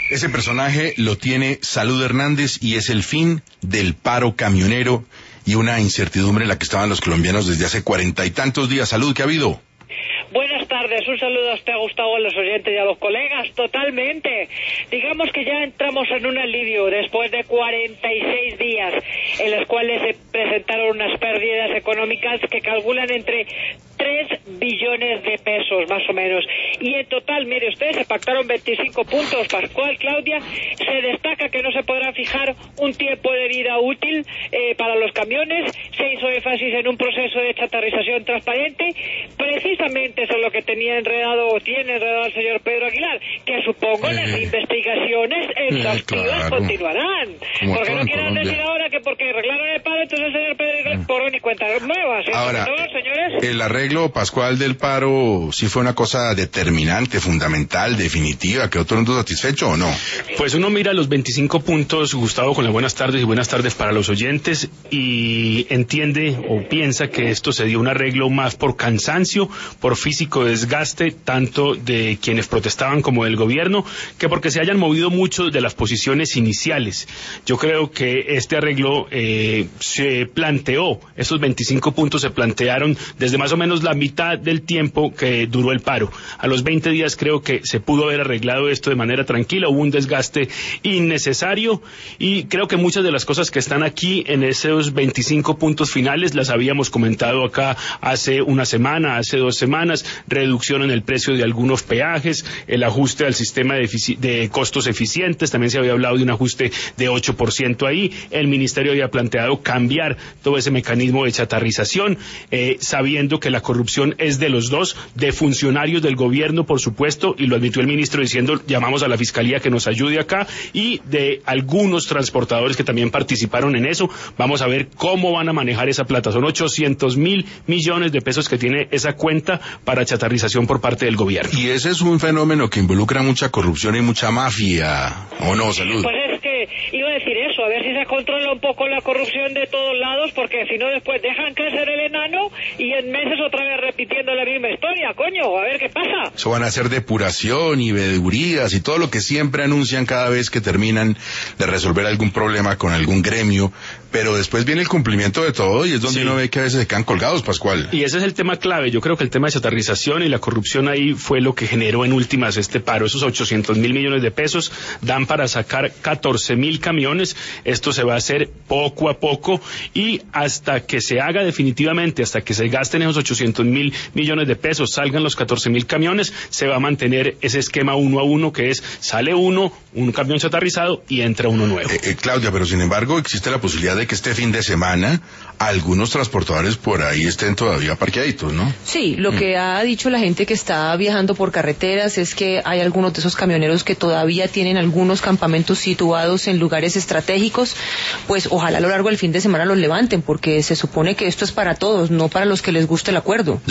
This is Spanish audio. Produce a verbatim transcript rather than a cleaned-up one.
Ese personaje lo tiene Salud Hernández y es el fin del paro camionero y una incertidumbre en la que estaban los colombianos desde hace cuarenta y tantos días. Salud, ¿qué ha habido? Buenas tardes, un saludo a usted, Gustavo, a los oyentes y a los colegas. Totalmente. Digamos que ya entramos en un alivio después de cuarenta y seis días en los cuales se presentaron unas pérdidas económicas que calculan entre tres billones de pesos, más o menos. Y en total, mire usted, se pactaron veinticinco puntos. Pascual, Claudia, se destaca que no se podrá fijar un tiempo de vida útil eh, para los camiones. Se hizo énfasis en un proceso de chatarrización transparente. Precisamente eso es lo que tenía enredado o tiene enredado el señor Pedro Aguilar, que supongo eh, las investigaciones exhaustivas eh, claro. continuarán. Como porque no quieran decir ahora que porque arreglaron el paro, entonces el señor Pedro Aguilar eh. por ni cuenta nuevas. Ahora, todo, señores. El arreglo, Pascual, del paro sí fue una cosa determinante, fundamental, definitiva. ¿Quedó todo el mundo satisfecho o no? Pues uno mira los veinticinco puntos, Gustavo, con las buenas tardes y buenas tardes para los oyentes, y entiende o piensa que esto se dio un arreglo más por cansancio, por físico desgaste, tanto de quienes protestaban como del gobierno, que porque se hayan movido mucho de las posiciones iniciales. Yo creo que este arreglo eh, se planteó, estos veinticinco puntos se plantearon desde más o menos la mitad del tiempo que duró el paro. A los veinte días creo que se pudo haber arreglado esto de manera tranquila, hubo un desgaste innecesario y creo que muchas de las cosas que están aquí en esos veinticinco puntos finales las habíamos comentado acá hace una semana, hace dos semanas, reducción en el precio de algunos peajes, el ajuste al sistema de, de costos eficientes, también se había hablado de un ajuste de ocho por ciento ahí, el ministerio había planteado cambiar todo ese mecanismo de chatarrización, eh, sabiendo que la corrupción es de los dos, de funcionarios del gobierno, por supuesto, y lo admitió el ministro diciendo, llamamos a la fiscalía que nos ayude acá, y de algunos transportadores que también participaron en eso. Vamos a ver cómo van a manejar esa plata. Son ochocientos mil millones de pesos que tiene esa cuenta para chatarrización por parte del gobierno. Y ese es un fenómeno que involucra mucha corrupción y mucha mafia, ¿o no, Salud? Pues es que iba a decir eso, a ver si se controla un poco la corrupción de todos lados, porque si no después dejan crecer el enano y en meses otra vez repitiendo la misma historia, coño, a ver qué pasa. Eso van a ser depuración y veedurías y todo lo que siempre anuncian cada vez que terminan de resolver algún problema con algún gremio, pero después viene el cumplimiento de todo y es donde sí. uno ve que a veces se quedan colgados, Pascual. Y ese es el tema clave. Yo creo que el tema de chatarrización y la corrupción ahí fue lo que generó en últimas este paro. Esos ochocientos mil millones de pesos dan para sacar catorce mil camiones. Esto se va a hacer poco a poco y hasta que se haga definitivamente, hasta que se gasten esos ochocientos mil millones de pesos, salgan los catorce mil camiones, se va a mantener ese esquema uno a uno, que es sale uno, un camión chatarrizado y entra uno nuevo. Eh, eh, Claudia, pero sin embargo existe la posibilidad de que este fin de semana algunos transportadores por ahí estén todavía parqueaditos, ¿no? Sí, lo mm. que ha dicho la gente que está viajando por carreteras es que hay algunos de esos camioneros que todavía tienen algunos campamentos situados en lugares estratégicos, pues ojalá a lo largo del fin de semana los levanten, porque se supone que esto es para todos, no para los que les guste el acuerdo.